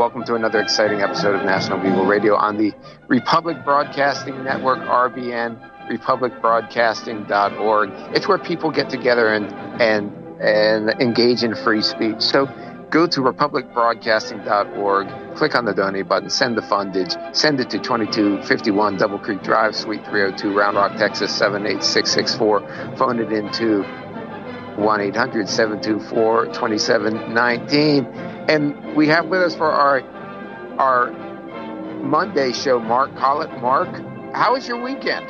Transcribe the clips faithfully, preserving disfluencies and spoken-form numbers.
Welcome to another exciting episode of National Bugle Radio on the Republic Broadcasting Network, R B N, republic broadcasting dot org. It's where people get together and and and engage in free speech. So go to republic broadcasting dot org, click on the donate button, send the fundage, send it to twenty-two fifty-one Double Creek Drive, Suite three oh two, Round Rock, Texas, seven eight six six four. Phone it into one eight hundred seven two four two seven one nine. And we have with us for our our Monday show, Mark Collett. Mark, how was your weekend?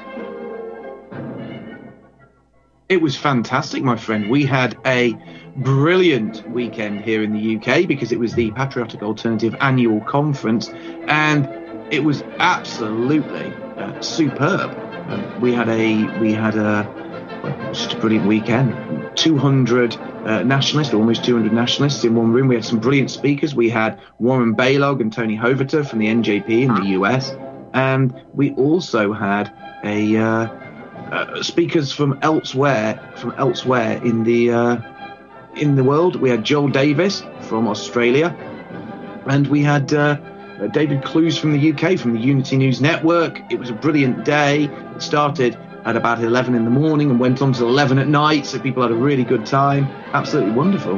It was fantastic, my friend. We had a brilliant weekend here in the U K because it was the Patriotic Alternative Annual Conference, and it was absolutely uh, superb. Uh, we had a we had a well, just a brilliant weekend. two hundred uh, nationalists, almost two hundred nationalists in one room. We had some brilliant speakers. We had Warren Balog and Tony Hoverter from the N J P in the U S, and we also had a uh, uh, speakers from elsewhere from elsewhere in the uh, in the world. We had Joel Davis from Australia, and we had uh, David Clues from the U K, from the Unity News Network. It was a brilliant day. It started at about eleven in the morning and went on to eleven at night, so people had a really good time. Absolutely wonderful.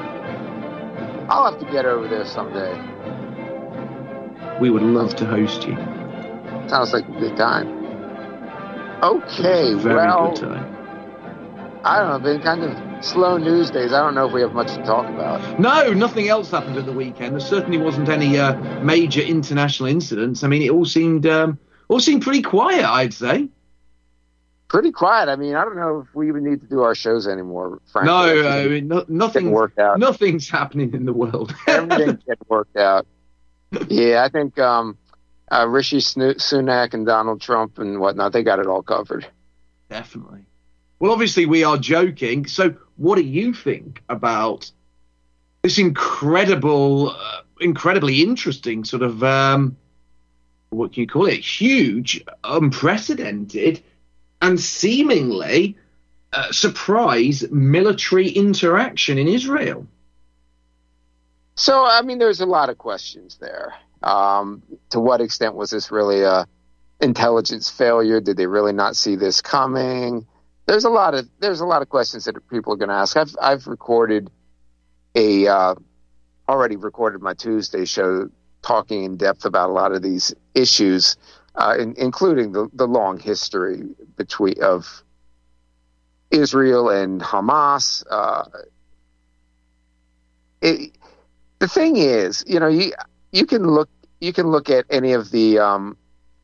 I'll have to get over there someday. We would love to host you. Sounds like a good time. Okay, a very well, good time. I don't know, been kind of slow news days. I don't know if we have much to talk about. No, nothing else happened at the weekend. There certainly wasn't any uh, major international incidents. I mean, it all seemed um, all seemed pretty quiet, I'd say. Pretty quiet. I mean, I don't know if we even need to do our shows anymore, frankly. No, I mean, no, nothing, worked out. Nothing's happening in the world. Everything get worked out. Yeah, I think um, uh, Rishi Sunak and Donald Trump and whatnot, they got it all covered. Definitely. Well, obviously, we are joking. So what do you think about this incredible, uh, incredibly interesting sort of, um, what can you call it, huge, unprecedented, and seemingly uh, surprise military interaction in Israel? So, I mean, there's a lot of questions there. Um, to what extent was this really a intelligence failure? Did they really not see this coming? There's a lot of there's a lot of questions that people are going to ask. I've I've recorded a uh, already recorded my Tuesday show talking in depth about a lot of these issues. Uh, in, including the, the long history between of Israel and Hamas. Uh, it, the thing is, you know, you you can look you can look at any of the um,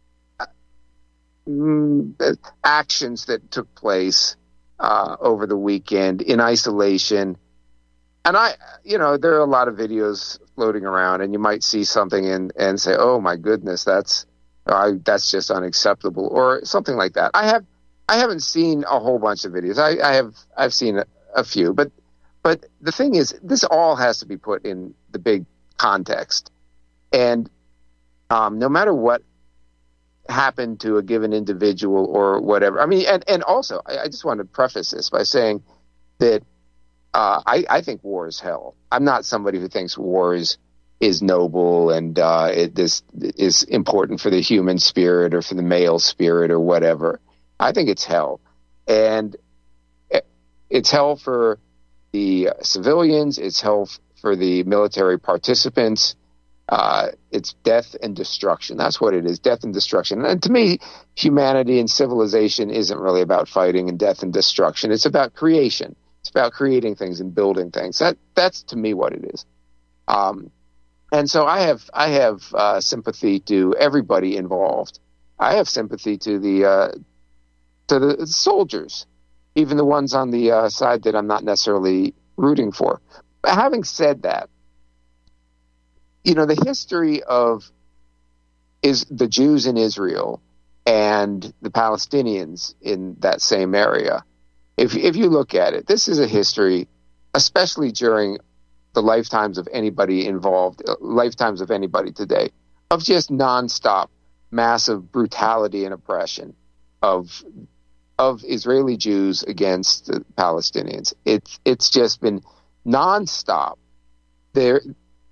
actions that took place uh, over the weekend in isolation, and I, you know, there are a lot of videos floating around, and you might see something and and say, "Oh my goodness, that's." I, that's just unacceptable," or something like that. I have, I haven't seen a whole bunch of videos. I, I have, I've seen a, a few, but, but the thing is, this all has to be put in the big context, and um, no matter what happened to a given individual or whatever. I mean, and and also, I, I just want to preface this by saying that uh, I, I think war is hell. I'm not somebody who thinks war is. is noble and uh, it, this is important for the human spirit or for the male spirit or whatever. I think it's hell. And it's hell for the civilians. It's hell for the military participants. Uh, it's death and destruction. That's what it is, death and destruction. And to me, humanity and civilization isn't really about fighting and death and destruction. It's about creation. It's about creating things and building things. That That's, to me, what it is. Um, And so I have I have uh, sympathy to everybody involved. I have sympathy to the uh, to the soldiers, even the ones on the uh, side that I'm not necessarily rooting for. But having said that, you know, the history of is the Jews in Israel and the Palestinians in that same area. If if you look at it, this is a history, especially during the lifetimes of anybody involved, lifetimes of anybody today, of just nonstop, massive brutality and oppression of of Israeli Jews against the Palestinians. It's it's just been nonstop. There,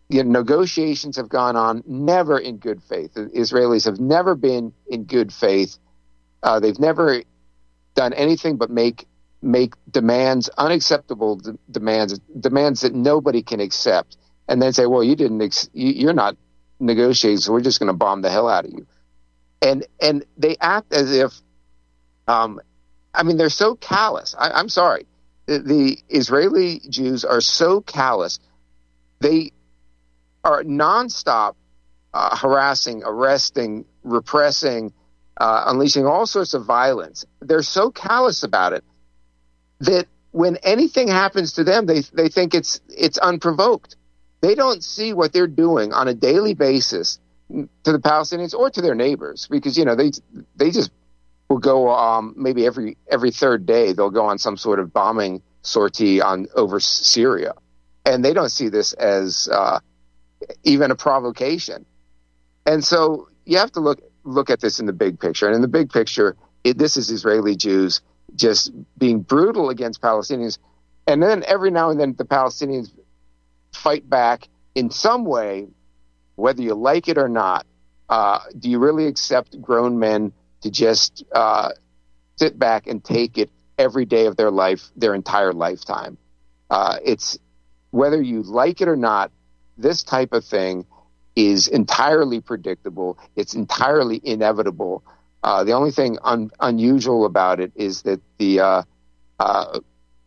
you know, negotiations have gone on, never in good faith. The Israelis have never been in good faith. Uh, they've never done anything but make make demands, unacceptable d- demands, demands that nobody can accept, and then say, well, you didn't, ex- you, you're not negotiating, so we're just going to bomb the hell out of you. And and they act as if, um, I mean, they're so callous. I, I'm sorry. The, the Israeli Jews are so callous. They are nonstop uh, harassing, arresting, repressing, uh, unleashing all sorts of violence. They're so callous about it that when anything happens to them, they they think it's it's unprovoked. They don't see what they're doing on a daily basis to the Palestinians or to their neighbors, because you know they they just will go um, maybe every every third day they'll go on some sort of bombing sortie on over Syria, and they don't see this as uh, even a provocation. And so you have to look look at this in the big picture. And in the big picture, it, this is Israeli Jews just being brutal against Palestinians. And then every now and then the Palestinians fight back in some way, whether you like it or not. Uh, do you really accept grown men to just uh, sit back and take it every day of their life, their entire lifetime? Uh, it's whether you like it or not, this type of thing is entirely predictable. It's entirely inevitable. Uh, the only thing un- unusual about it is that the uh, uh,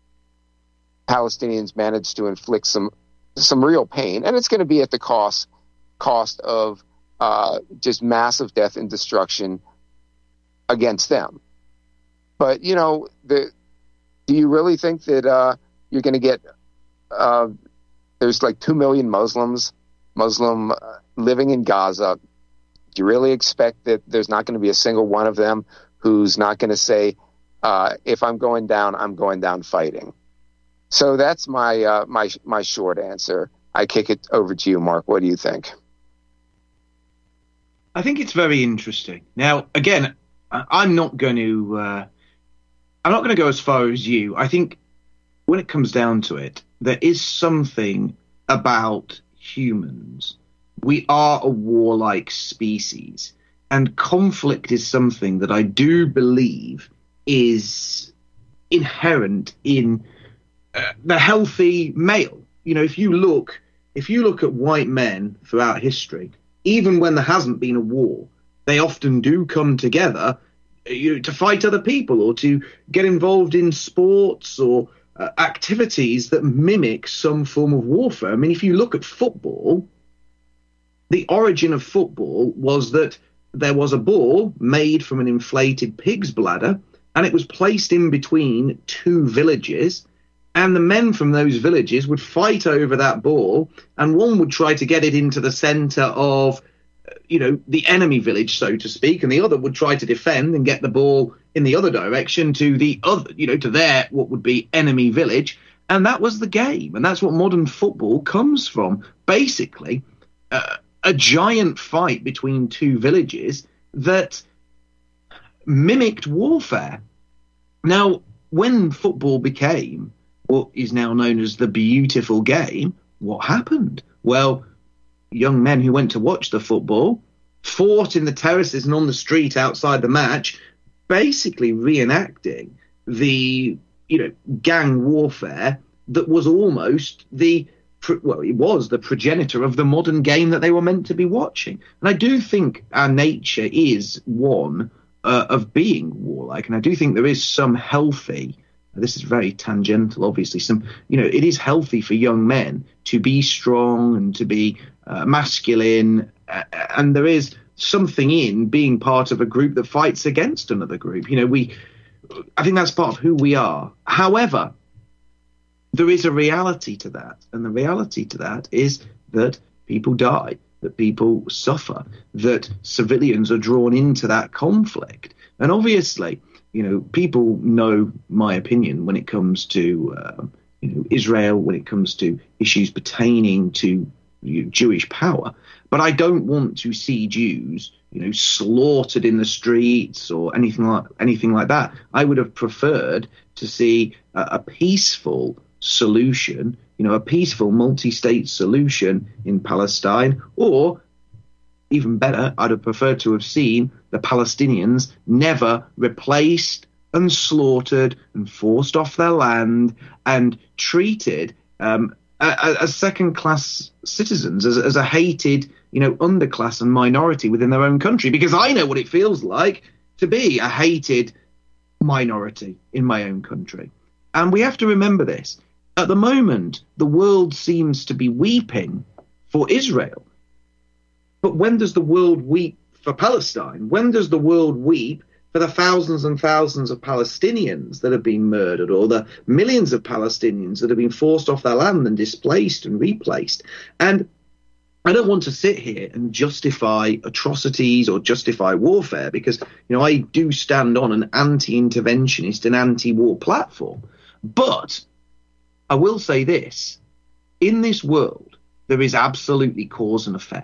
Palestinians managed to inflict some some real pain, and it's going to be at the cost cost of uh, just massive death and destruction against them. But you know, the, do you really think that uh, you're going to get? Uh, there's like two million Muslims, Muslim uh, living in Gaza. Do you really expect that there's not going to be a single one of them who's not going to say, uh, if I'm going down, I'm going down fighting? So that's my uh, my my short answer. I kick it over to you, Mark. What do you think? I think it's very interesting. Now, again, I'm not going to uh, I'm not going to go as far as you. I think when it comes down to it, there is something about humans. We are a warlike species, and conflict is something that I do believe is inherent in uh, the healthy male. You know, if you look, if you look at white men throughout history, even when there hasn't been a war, they often do come together, you know, to fight other people or to get involved in sports or uh, activities that mimic some form of warfare. I mean, if you look at football, the origin of football was that there was a ball made from an inflated pig's bladder, and it was placed in between two villages, and the men from those villages would fight over that ball, and one would try to get it into the center of, you know, the enemy village, so to speak, and the other would try to defend and get the ball in the other direction to the other, you know, to their, what would be enemy village. And that was the game. And that's what modern football comes from. Basically, uh, a giant fight between two villages that mimicked warfare. Now, when football became what is now known as the beautiful game, what happened? Well, young men who went to watch the football fought in the terraces and on the street outside the match, basically reenacting the, you know, gang warfare that was almost the, well, it was the progenitor of the modern game that they were meant to be watching. And I do think our nature is one uh, of being warlike, and I do think there is some healthy, this is very tangential, obviously, some, you know, it is healthy for young men to be strong and to be uh, masculine, uh, and there is something in being part of a group that fights against another group. You know, we, I think that's part of who we are. However, there is a reality to that, and the reality to that is that people die, that people suffer, that civilians are drawn into that conflict. And obviously, you know, people know my opinion when it comes to, uh, you know, Israel, when it comes to issues pertaining to, you know, Jewish power. But I don't want to see Jews, you know, slaughtered in the streets or anything like anything like that. I would have preferred to see a, a peaceful solution, you know, a peaceful multi-state solution in Palestine, or even better, I'd have preferred to have seen the Palestinians never replaced and slaughtered and forced off their land and treated um, as second-class citizens, as, as a hated, you know, underclass and minority within their own country. Because I know what it feels like to be a hated minority in my own country. And we have to remember this. At the moment, the world seems to be weeping for Israel. But when does the world weep for Palestine? When does the world weep for the thousands and thousands of Palestinians that have been murdered, or the millions of Palestinians that have been forced off their land and displaced and replaced? And I don't want to sit here and justify atrocities or justify warfare, because, you know, I do stand on an anti-interventionist and anti-war platform. But I will say this: in this world, there is absolutely cause and effect.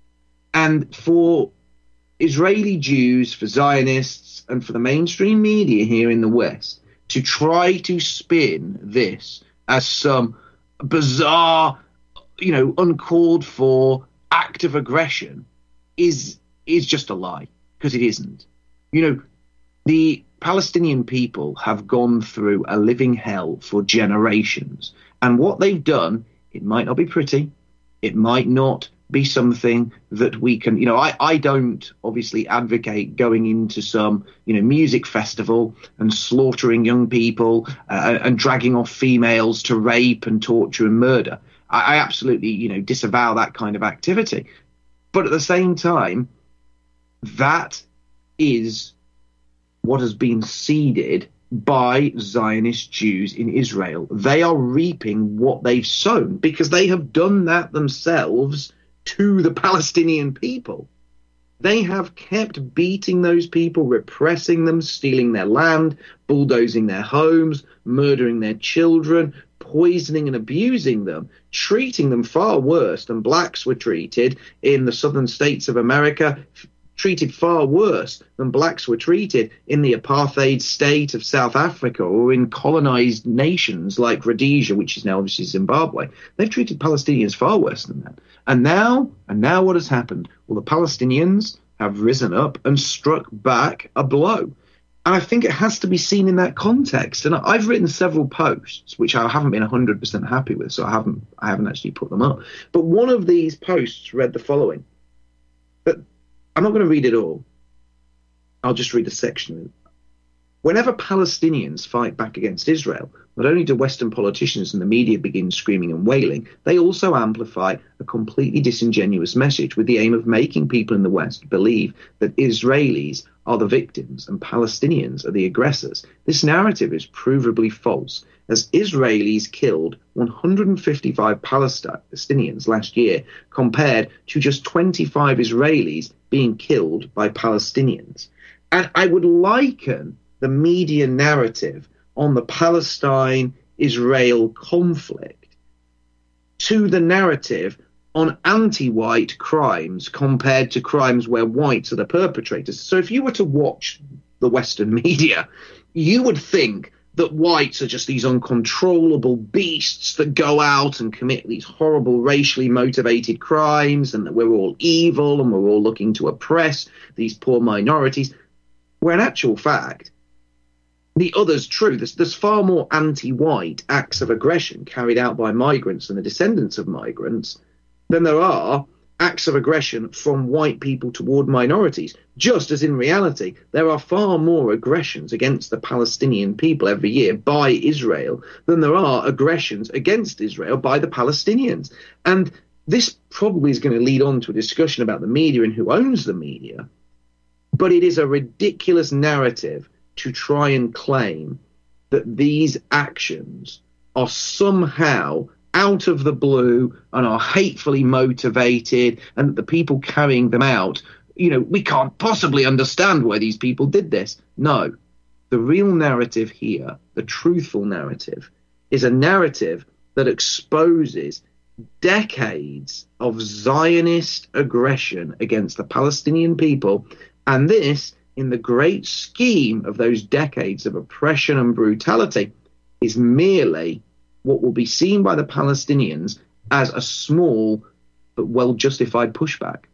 And for Israeli Jews, for Zionists, and for the mainstream media here in the West to try to spin this as some bizarre, you know, uncalled for act of aggression is is just a lie, because it isn't. You know, the Palestinian people have gone through a living hell for generations. And what they've done, it might not be pretty, it might not be something that we can, you know, I, I don't obviously advocate going into some, you know, music festival and slaughtering young people uh, and dragging off females to rape and torture and murder. I, I absolutely, you know, disavow that kind of activity. But at the same time, that is what has been seeded by Zionist Jews in Israel. They are reaping what they've sown, because they have done that themselves to the Palestinian people. They have kept beating those people, repressing them, stealing their land, bulldozing their homes, murdering their children, poisoning and abusing them, treating them far worse than blacks were treated in the southern states of America, treated far worse than blacks were treated in the apartheid state of South Africa, or in colonized nations like Rhodesia, which is now obviously Zimbabwe. They've treated Palestinians far worse than that. And now, and now what has happened? Well, the Palestinians have risen up and struck back a blow. And I think it has to be seen in that context. And I've written several posts, which I haven't been one hundred percent happy with, so I haven't, I haven't actually put them up. But one of these posts read the following. But I'm not going to read it all. I'll just read a section. Whenever Palestinians fight back against Israel, not only do Western politicians and the media begin screaming and wailing, they also amplify a completely disingenuous message with the aim of making people in the West believe that Israelis are the victims and Palestinians are the aggressors. This narrative is provably false, as Israelis killed one hundred fifty-five Palestinians last year, compared to just twenty-five Israelis being killed by Palestinians. And I would liken the media narrative on the Palestine-Israel conflict to the narrative on anti-white crimes compared to crimes where whites are the perpetrators. So if you were to watch the Western media, you would think that whites are just these uncontrollable beasts that go out and commit these horrible racially motivated crimes, and that we're all evil and we're all looking to oppress these poor minorities, where in actual fact, the other's true. There's, there's far more anti-white acts of aggression carried out by migrants and the descendants of migrants than there are acts of aggression from white people toward minorities, just as in reality there are far more aggressions against the Palestinian people every year by Israel than there are aggressions against Israel by the Palestinians. And this probably is going to lead on to a discussion about the media and who owns the media, but it is a ridiculous narrative to try and claim that these actions are somehow out of the blue and are hatefully motivated, and that the people carrying them out, you know, we can't possibly understand why these people did this. No, the real narrative here, the truthful narrative, is a narrative that exposes decades of Zionist aggression against the Palestinian people, and this, in the great scheme of those decades of oppression and brutality, is merely what will be seen by the Palestinians as a small but well-justified pushback.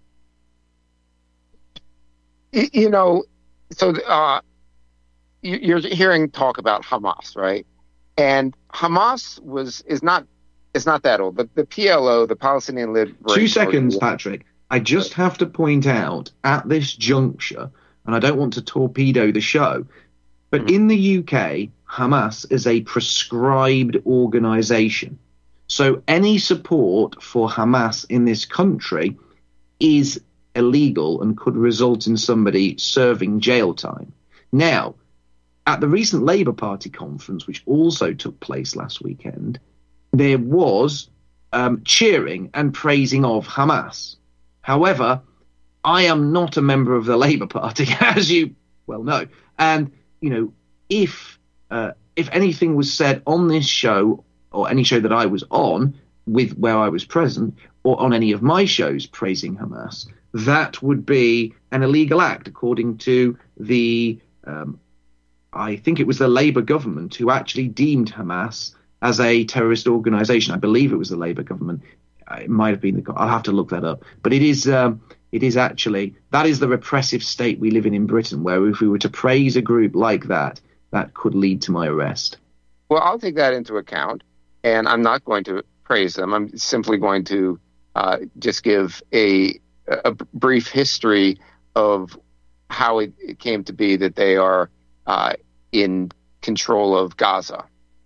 You know, so uh, you're hearing talk about Hamas, right? And Hamas was is not is not that old. But the P L O, the Palestinian Liberation. Two seconds, Patrick. I just have to point out at this juncture, and I don't want to torpedo the show, but mm-hmm. in the U K, Hamas is a proscribed organization. So any support for Hamas in this country is illegal and could result in somebody serving jail time. Now, at the recent Labour Party conference, which also took place last weekend, there was um, cheering and praising of Hamas. However, I am not a member of the Labour Party, as you well know. And, you know, if uh, if anything was said on this show, or any show that I was on, with where I was present, or on any of my shows praising Hamas, that would be an illegal act, according to the, um, I think it was the Labour government who actually deemed Hamas as a terrorist organization. I believe it was the Labour government. It might have been the, I'll have to look that up. But it is, um, it is actually, that is the repressive state we live in in Britain, where if we were to praise a group like that, that could lead to my arrest. Well, I'll take that into account, and I'm not going to praise them. I'm simply going to uh, just give a, a brief history of how it, it came to be that they are uh, in control of Gaza.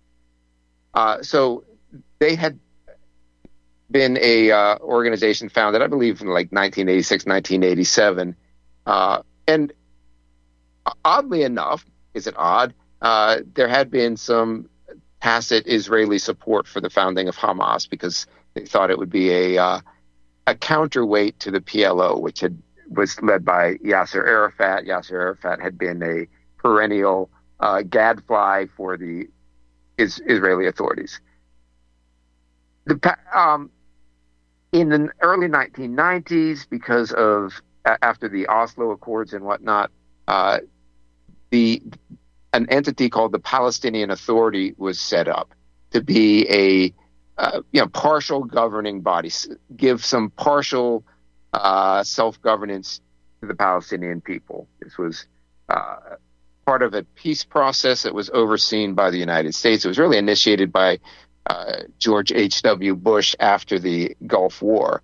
Uh, so they had been a uh, organization founded, I believe, in like nineteen eighty-six, nineteen eighty-seven. Uh, and oddly enough, is it odd? Uh, there had been some tacit Israeli support for the founding of Hamas because they thought it would be a uh, a counterweight to the P L O, which had was led by Yasser Arafat. Yasser Arafat had been a perennial uh, gadfly for the is, Israeli authorities. The, um, in the early nineteen nineties, because of uh, after the Oslo Accords and whatnot, uh, the an entity called the Palestinian Authority was set up to be a uh, you know partial governing body, give some partial uh, self-governance to the Palestinian people. This was uh, part of a peace process that was overseen by the United States. It was really initiated by uh, George H W. Bush after the Gulf War.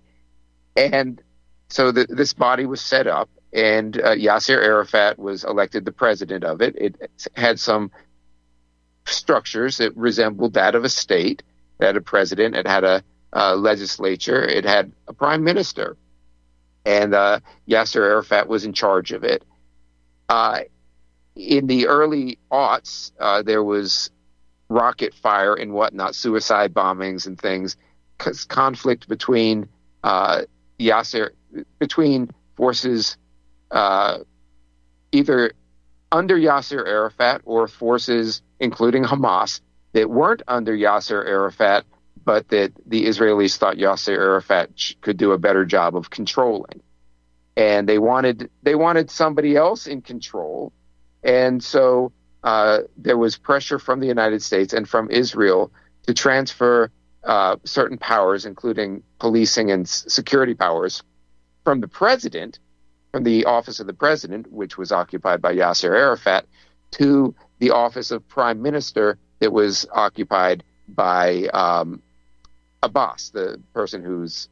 And so the, this body was set up, and uh, Yasser Arafat was elected the president of it. It had some structures that resembled that of a state. It had a president. It had a uh, legislature. It had a prime minister. And uh, Yasser Arafat was in charge of it. Uh, in the early aughts, uh, there was rocket fire and whatnot, suicide bombings and things, conflict between uh, Yasser, between forces uh, either under Yasser Arafat or forces, including Hamas, that weren't under Yasser Arafat, but that the Israelis thought Yasser Arafat could do a better job of controlling. And they wanted they wanted somebody else in control. And so uh, there was pressure from the United States and from Israel to transfer uh, certain powers, including policing and s- security powers, from the president, from the office of the president, which was occupied by Yasser Arafat, to the office of prime minister that was occupied by um, Abbas, the person who's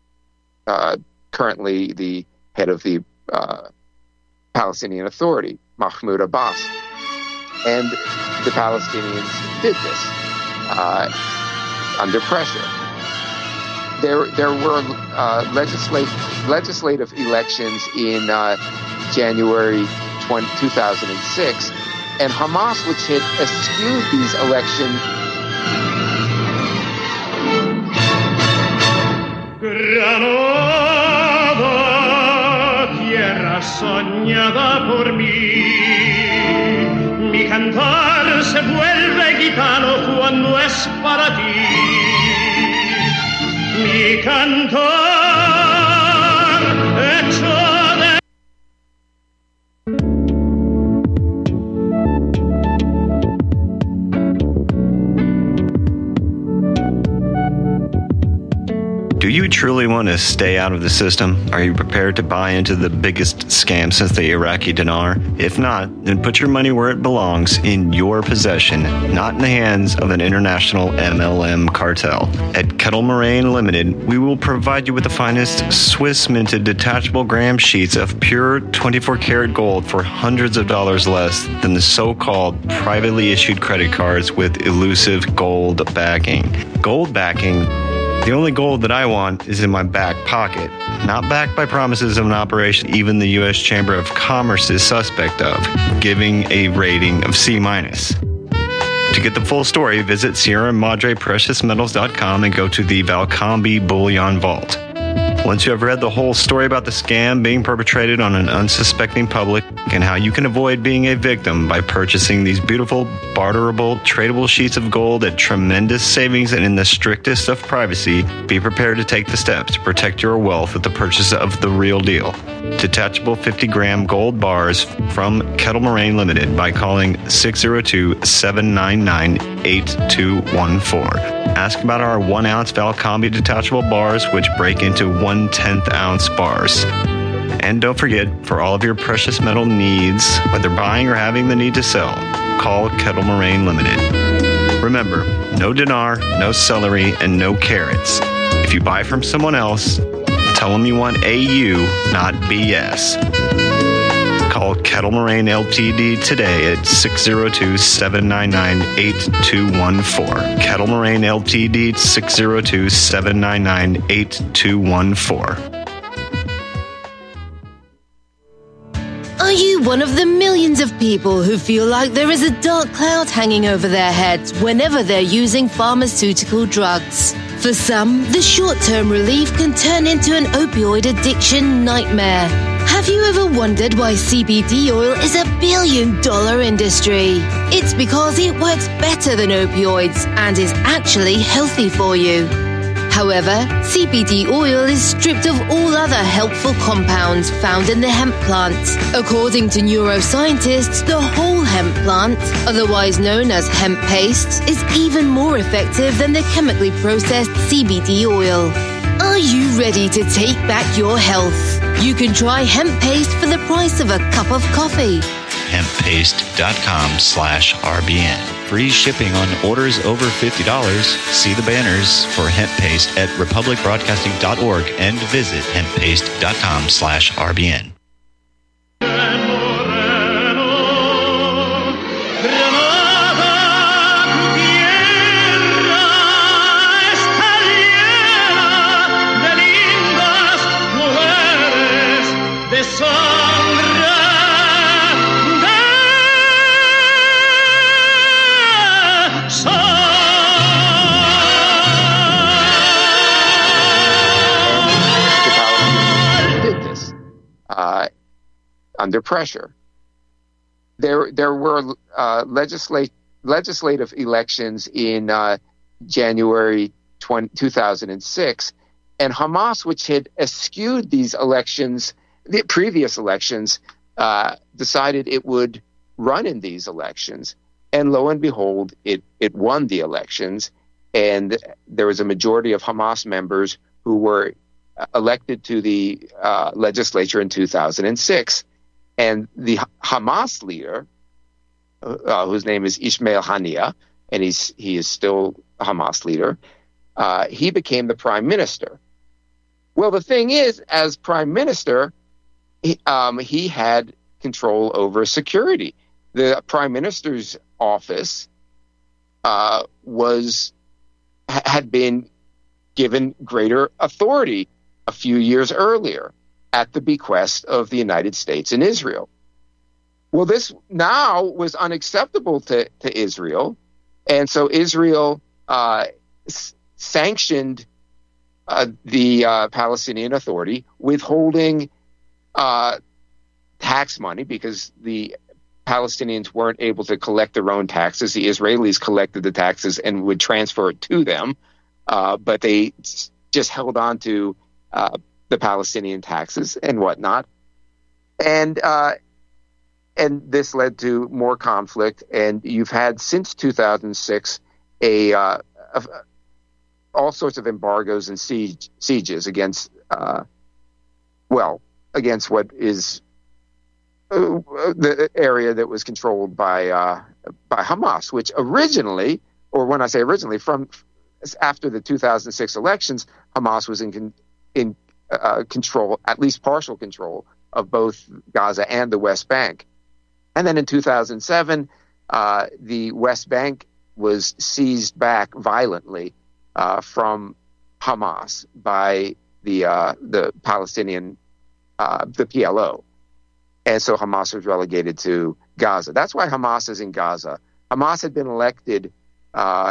uh, currently the head of the uh, Palestinian Authority, Mahmoud Abbas. And the Palestinians did this uh, under pressure. There, there were uh, legislative legislative elections in uh, January two thousand six, and Hamas, which had eschewed these elections. Granada, tierra soñada por mí, mi cantar se vuelve gitano cuando es para ti. Mi cantar hecho de... you truly want to stay out of the system? Are you prepared to buy into the biggest scam since the Iraqi dinar? If not, then put your money where it belongs, in your possession, not in the hands of an international M L M cartel. At Kettle Moraine Limited, we will provide you with the finest Swiss-minted detachable gram sheets of pure twenty-four karat gold for hundreds of dollars less than the so-called privately issued credit cards with elusive gold backing. Gold backing? The only gold that I want is in my back pocket, not backed by promises of an operation even the U S Chamber of Commerce is suspect of, giving a rating of C minus. To get the full story, visit Sierra Madre Precious Metals dot com and go to the Valcambi Bullion Vault. Once you have read the whole story about the scam being perpetrated on an unsuspecting public and how you can avoid being a victim by purchasing these beautiful, barterable, tradable sheets of gold at tremendous savings and in the strictest of privacy, be prepared to take the steps to protect your wealth with the purchase of the real deal. Detachable fifty gram gold bars from Kettle Moraine Limited by calling six oh two, seven nine nine, eight two one four. Ask about our one ounce Valcambi detachable bars, which break into one tenth ounce bars. And don't forget, for all of your precious metal needs, whether buying or having the need to sell, call Kettle Moraine Limited. Remember, no dinar, no celery, and no carrots. If you buy from someone else, tell them you want A U, not B S. Call Kettle Moraine L T D today at six oh two, seven nine nine, eight two one four. Kettle Moraine L T D, six oh two, seven nine nine, eight two one four. Are you one of the millions of people who feel like there is a dark cloud hanging over their heads whenever they're using pharmaceutical drugs? For some, the short-term relief can turn into an opioid addiction nightmare. Have you ever wondered why C B D oil is a billion-dollar industry? It's because it works better than opioids and is actually healthy for you. However, C B D oil is stripped of all other helpful compounds found in the hemp plant. According to neuroscientists, the whole hemp plant, otherwise known as hemp paste, is even more effective than the chemically processed C B D oil. Are you ready to take back your health? You can try hemp paste for the price of a cup of coffee. hemppaste.com slash RBN. Free shipping on orders over fifty dollars. See the banners for hemp paste at republic broadcasting dot org and visit hemppaste.com slash RBN. Under pressure. There there were uh, legislate, legislative elections in uh, January two thousand six, and Hamas, which had eschewed these elections, the previous elections, uh, decided it would run in these elections. And lo and behold, it, it won the elections, and there was a majority of Hamas members who were elected to the uh, legislature in two thousand six. And the Hamas leader, uh, whose name is Ismail Haniyeh, and he's he is still a Hamas leader, uh, he became the prime minister. Well, the thing is, as prime minister, he, um, he had control over security. The prime minister's office uh, was had been given greater authority a few years earlier, at the bequest of the United States and Israel. Well, this now was unacceptable to, to Israel, and so Israel uh, s- sanctioned uh, the uh, Palestinian Authority, withholding uh, tax money because the Palestinians weren't able to collect their own taxes. The Israelis collected the taxes and would transfer it to them, uh, but they just held on to uh, the Palestinian taxes and whatnot. And uh, and this led to more conflict. And you've had since two thousand six a, uh, a all sorts of embargoes and siege, sieges against, uh, well, against what is uh, the area that was controlled by uh, by Hamas, which originally, or when I say originally, from after the two thousand six elections, Hamas was in in uh, control, at least partial control, of both Gaza and the West Bank. And then in two thousand seven, uh, the West Bank was seized back violently uh, from Hamas by the uh, the Palestinian, uh, the P L O. And so Hamas was relegated to Gaza. That's why Hamas is in Gaza. Hamas had been elected, uh,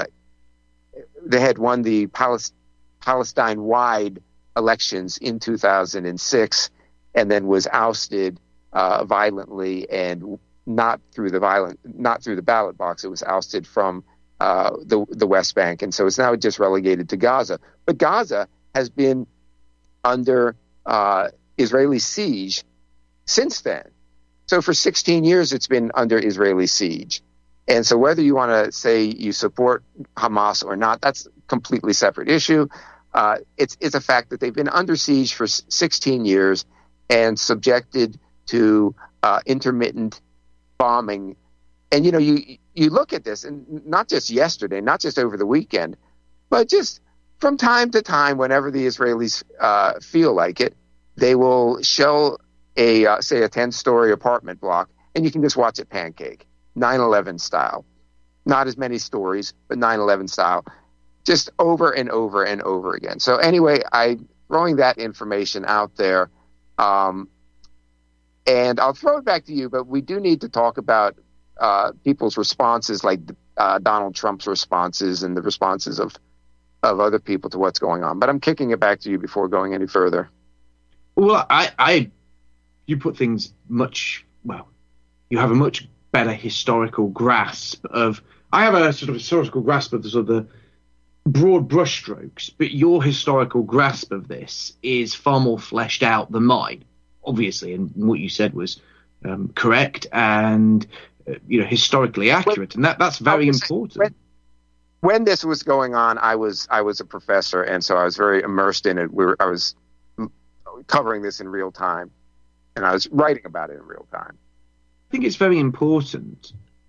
they had won the Palis- Palestine-wide elections in two thousand six, and then was ousted uh, violently, and not through the violent, not through the ballot box. It was ousted from uh, the the West Bank, and so it's now just relegated to Gaza. But Gaza has been under uh, Israeli siege since then. So for sixteen years, it's been under Israeli siege. And so whether you want to say you support Hamas or not, that's a completely separate issue. Uh, it's it's a fact that they've been under siege for sixteen years and subjected to uh, intermittent bombing. And, you know, you you look at this, and not just yesterday, not just over the weekend, but just from time to time, whenever the Israelis uh, feel like it, they will show a, uh, say, a ten-story apartment block, and you can just watch it pancake, nine eleven style. Not as many stories, but nine eleven style, just over and over and over again. So anyway, I'm throwing that information out there. Um, and I'll throw it back to you, but we do need to talk about uh, people's responses, like uh, Donald Trump's responses and the responses of, of other people to what's going on. But I'm kicking it back to you before going any further. Well, I, I you put things much, well, you have a much better historical grasp of, I have a sort of historical grasp of the sort of the broad brushstrokes, but your historical grasp of this is far more fleshed out than mine, obviously, and what you said was um, correct and uh, you know, historically accurate, and that that's very important. When, when this was going on, I was I was a professor, and so I was very immersed in it. We were, I was covering this in real time, and I was writing about it in real time. I think it's very important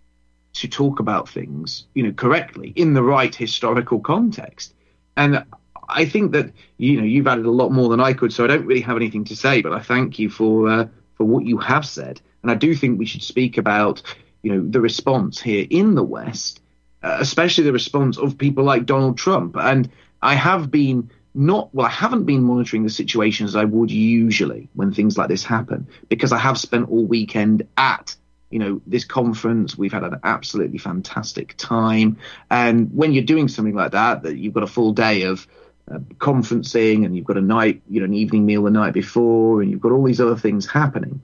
to talk about things, you know, correctly in the right historical context. And I think that, you know, you've added a lot more than I could, so I don't really have anything to say, but I thank you for uh, for what you have said. And I do think we should speak about, you know, the response here in the West, uh, especially the response of people like Donald Trump. And I have been not, well, I haven't been monitoring the situation as I would usually when things like this happen, because I have spent all weekend at, you know, this conference. We've had an absolutely fantastic time. And when you're doing something like that, that you've got a full day of uh, conferencing, and you've got a night, you know, an evening meal the night before, and you've got all these other things happening,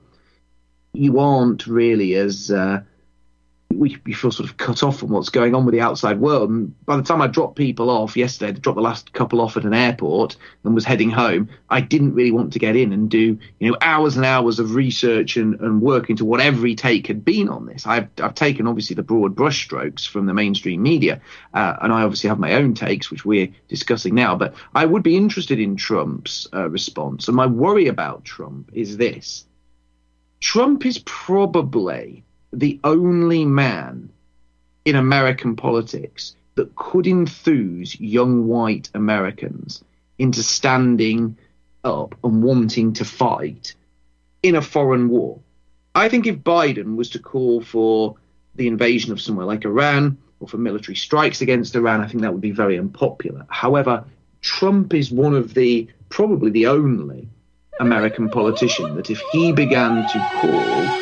you aren't really as, uh, we, we feel sort of cut off from what's going on with the outside world. And by the time I dropped people off yesterday, I dropped the last couple off at an airport and was heading home, I didn't really want to get in and do, you know, hours and hours of research and, and work into what every take had been on this. I've, I've taken, obviously, the broad brushstrokes from the mainstream media, uh, and I obviously have my own takes, which we're discussing now. But I would be interested in Trump's uh, response. And my worry about Trump is this. Trump is probably the only man in American politics that could enthuse young white Americans into standing up and wanting to fight in a foreign war. I think if Biden was to call for the invasion of somewhere like Iran or for military strikes against Iran, I think that would be very unpopular. However, Trump is one of the, probably the only American politician that if he began to call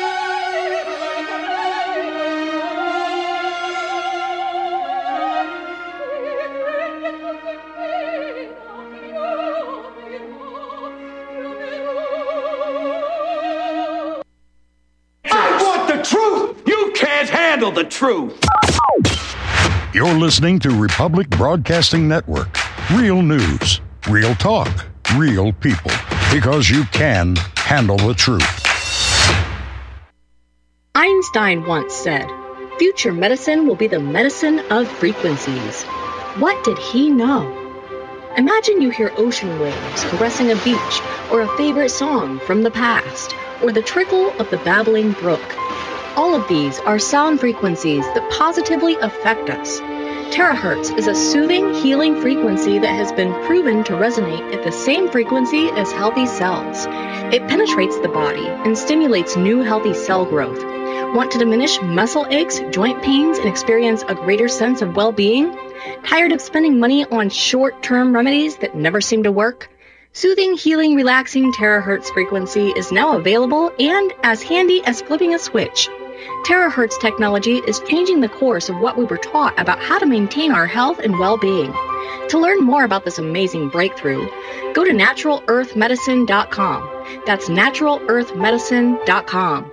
the truth. You're listening to Republic Broadcasting Network. Real news, real talk, real people. Because you can handle the truth. Einstein once said, "Future medicine will be the medicine of frequencies." What did he know? Imagine you hear ocean waves caressing a beach, or a favorite song from the past, or the trickle of the babbling brook. All of these are sound frequencies that positively affect us. Terahertz is a soothing, healing frequency that has been proven to resonate at the same frequency as healthy cells. It penetrates the body and stimulates new healthy cell growth. Want to diminish muscle aches, joint pains, and experience a greater sense of well-being? Tired of spending money on short-term remedies that never seem to work? Soothing, healing, relaxing terahertz frequency is now available and as handy as flipping a switch. Terahertz technology is changing the course of what we were taught about how to maintain our health and well-being. To learn more about this amazing breakthrough, go to natural earth medicine dot com. That's natural earth medicine dot com.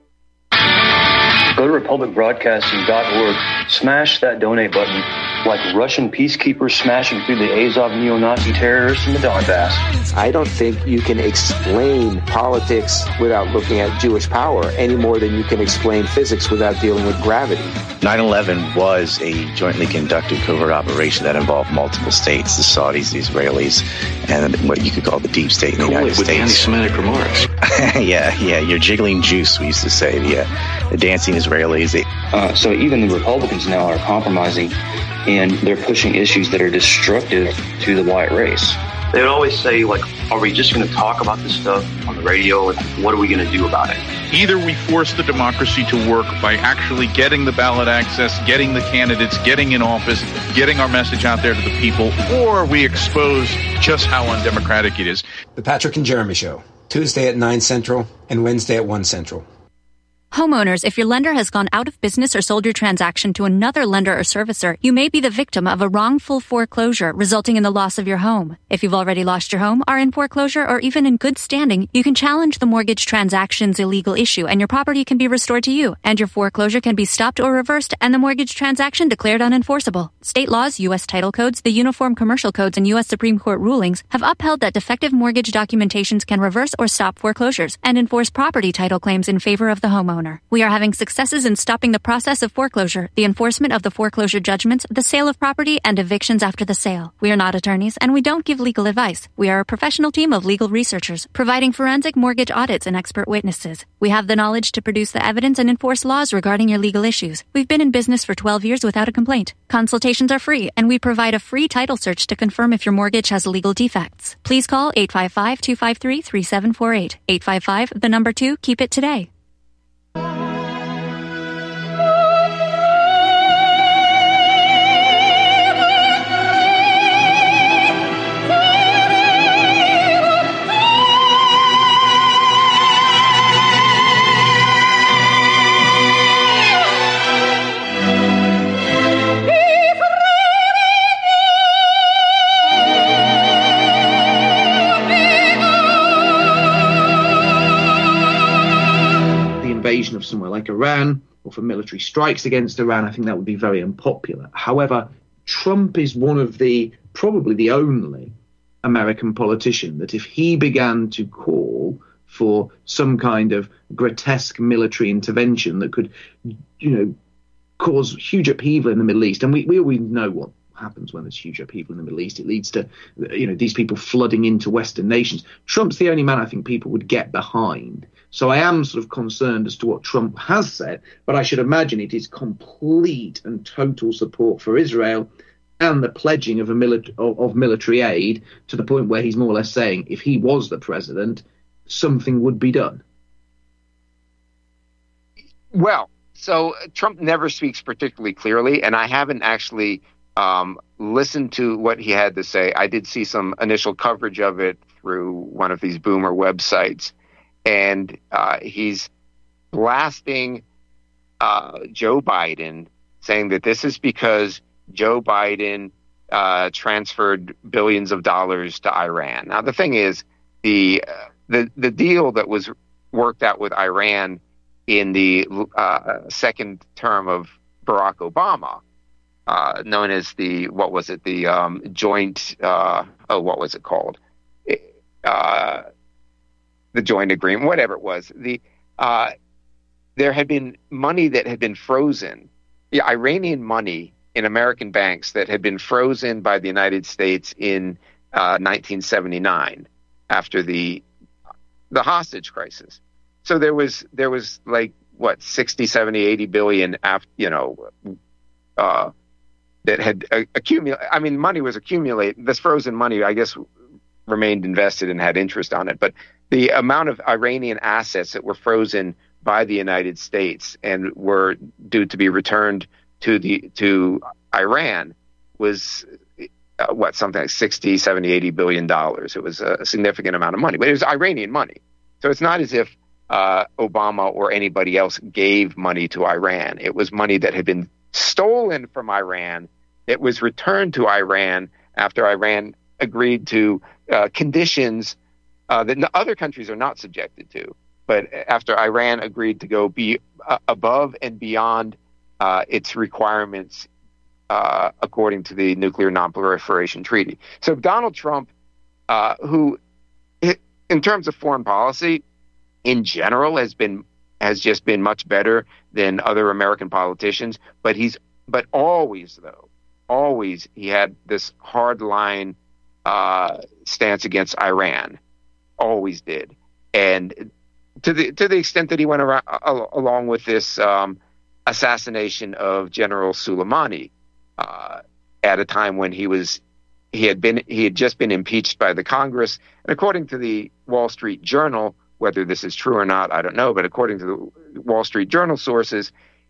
Go to republic broadcasting dot org, smash that donate button like Russian peacekeepers smashing through the Azov neo-Nazi terrorists in the Donbass. I don't think you can explain politics without looking at Jewish power any more than you can explain physics without dealing with gravity. nine eleven was a jointly conducted covert operation that involved multiple states, the Saudis, the Israelis, and what you could call the deep state in the United with States. anti-Semitic remarks. yeah, yeah, you're jiggling juice, we used to say. The, uh, the dancing Israelis. They, uh, so even the Republicans now are compromising, and they're pushing issues that are destructive to the white race. They would always say, like, are we just going to talk about this stuff on the radio, and what are we going to do about it? Either we force the democracy to work by actually getting the ballot access, getting the candidates, getting in office, getting our message out there to the people, or we expose just how undemocratic it is. The Patrick and Jeremy Show, Tuesday at nine Central and Wednesday at one Central. Homeowners, if your lender has gone out of business or sold your transaction to another lender or servicer, you may be the victim of a wrongful foreclosure resulting in the loss of your home. If you've already lost your home, are in foreclosure, or even in good standing, you can challenge the mortgage transaction's illegal issue and your property can be restored to you, and your foreclosure can be stopped or reversed and the mortgage transaction declared unenforceable. State laws, U S title codes, the Uniform Commercial Codes, and U S Supreme Court rulings have upheld that defective mortgage documentations can reverse or stop foreclosures and enforce property title claims in favor of the homeowner. We are having successes in stopping the process of foreclosure, the enforcement of the foreclosure judgments, the sale of property, and evictions after the sale. We are not attorneys, and we don't give legal advice. We are a professional team of legal researchers, providing forensic mortgage audits and expert witnesses. We have the knowledge to produce the evidence and enforce laws regarding your legal issues. We've been in business for twelve years without a complaint. Consultations are free, and we provide a free title search to confirm if your mortgage has legal defects. Please call eight five five, two five three, three seven four eight. eight five five, the number two, keep it today. Invasion of somewhere like Iran, or for military strikes against Iran, I think that would be very unpopular. However, Trump is one of the, probably the only American politician that if he began to call for some kind of grotesque military intervention that could, you know, cause huge upheaval in the Middle East, and we, we always know what happens when there's huge upheaval in the Middle East. It leads to, you know, these people flooding into Western nations. Trump's the only man I think people would get behind. So I am sort of concerned as to what Trump has said, but I should imagine it is complete and total support for Israel and the pledging of a mili- of, of military aid, to the point where he's more or less saying if he was the president, something would be done. Well, so Trump never speaks particularly clearly, and I haven't actually um, listened to what he had to say. I did see some initial coverage of it through one of these boomer websites. And uh, he's blasting uh, Joe Biden, saying that this is because Joe Biden uh, transferred billions of dollars to Iran. Now, the thing is, the uh, the the deal that was worked out with Iran in the uh, second term of Barack Obama, uh, known as the, what was it, the um, joint, uh, oh, what was it called? Uh the joint agreement, whatever it was, the uh, there had been money that had been frozen, the Iranian money in American banks that had been frozen by the United States in uh, nineteen seventy-nine, after the the hostage crisis. So there was there was like what sixty, seventy, eighty billion after, you know, uh, that had uh, accumulated. I mean, money was accumulated. This frozen money, I guess, remained invested and had interest on it. But the amount of Iranian assets that were frozen by the United States and were due to be returned to the to Iran was uh, what something like sixty, seventy, eighty billion dollars. It was a significant amount of money, but it was Iranian money. So it's not as if uh, Obama or anybody else gave money to Iran. It was money that had been stolen from Iran. It was returned to Iran after Iran agreed to uh, conditions uh, that other countries are not subjected to. But after Iran agreed to go be uh, above and beyond uh, its requirements uh, according to the Nuclear Non-Proliferation Treaty. So Donald Trump, uh, who in terms of foreign policy in general has been has just been much better than other American politicians, but he's but always though always he had this hard line uh, stance against Iran, always did, and to the to the extent that he went around, uh, along with this um, assassination of General Soleimani uh, at a time when he was he had been he had just been impeached by the Congress, and according to the Wall Street Journal, whether this is true or not, I don't know, but according to the Wall Street Journal sources,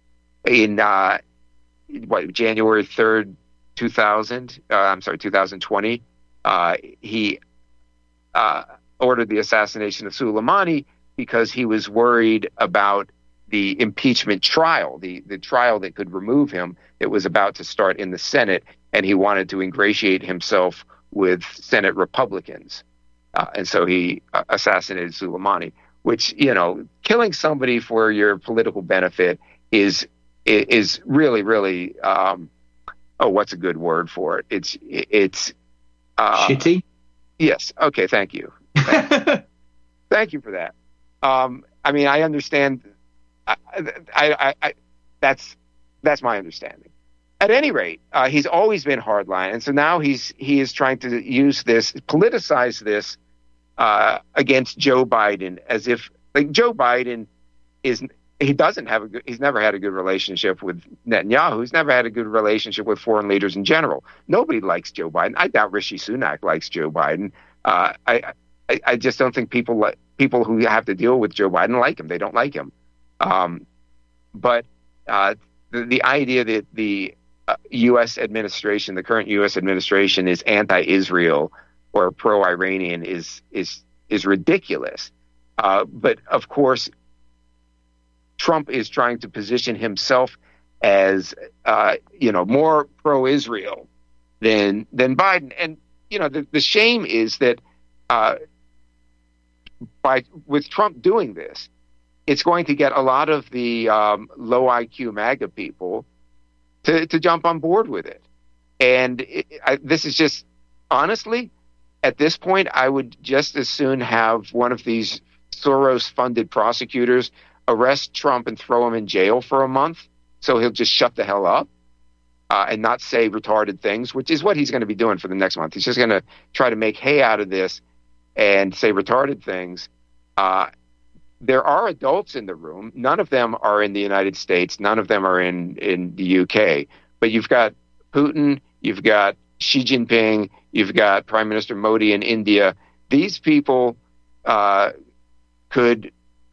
in uh, what January third, two thousand, uh, I'm sorry, two thousand twenty, uh, he uh, ordered the assassination of Soleimani because he was worried about the impeachment trial, the, the trial that could remove him that was about to start in the Senate, and he wanted to ingratiate himself with Senate Republicans. Uh, and so he uh, assassinated Soleimani, which, you know, killing somebody for your political benefit is is really, really, um, oh, what's a good word for it? It's, it's... Uh, Shitty? Yes. Okay, thank you. Thank you for that. Um, I mean, I understand. I, I, I, that's that's my understanding. At any rate, uh, he's always been hardline, and so now he's he is trying to use this, politicize this uh, against Joe Biden, as if like Joe Biden is he doesn't have a good, he's never had a good relationship with Netanyahu. He's never had a good relationship with foreign leaders in general. Nobody likes Joe Biden. I doubt Rishi Sunak likes Joe Biden. Uh, I, I I just don't think people like. People who have to deal with Joe Biden like him. They don't like him. Um, but uh, the, the idea that the uh, U S administration, the current U S administration, is anti-Israel or pro-Iranian is is is ridiculous. Uh, but of course, Trump is trying to position himself as uh, you know more pro-Israel than than Biden. And you know the, the shame is that. Uh, By with Trump doing this, it's going to get a lot of the um, low I Q MAGA people to, to jump on board with it. And it, I, this is just, honestly, at this point, I would just as soon have one of these Soros-funded prosecutors arrest Trump and throw him in jail for a month so he'll just shut the hell up uh, and not say retarded things, which is what he's going to be doing for the next month. He's just going to try to make hay out of this and say retarded things. Uh, there are adults in the room. None of them are in the United States. None of them are in, in the U K. But you've got Putin, you've got Xi Jinping, you've got Prime Minister Modi in India. These people uh, could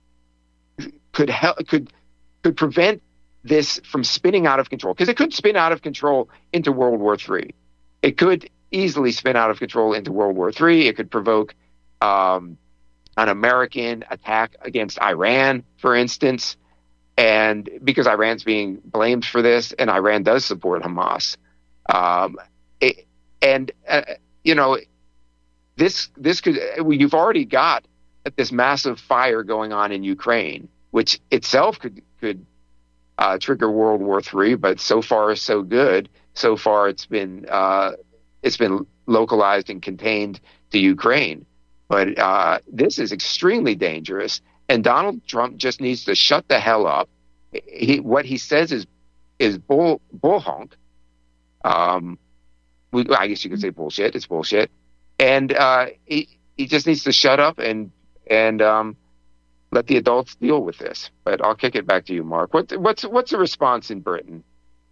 could help, could could prevent this from spinning out of control, because it could spin out of control into World War Three. It could easily spin out of control into World War Three. It could provoke Um, an American attack against Iran, for instance, and because Iran's being blamed for this, and Iran does support Hamas, um, it, and uh, you know, this this could you've already got this massive fire going on in Ukraine, which itself could could uh, trigger World War Three. But so far, so good. So far, it's been uh, it's been localized and contained to Ukraine. But uh, this is extremely dangerous, and Donald Trump just needs to shut the hell up. He, what he says is is bull bull honk. Um, we, I guess you could say bullshit. It's bullshit, and uh, he he just needs to shut up and and um, let the adults deal with this. But I'll kick it back to you, Mark. What what's what's the response in Britain?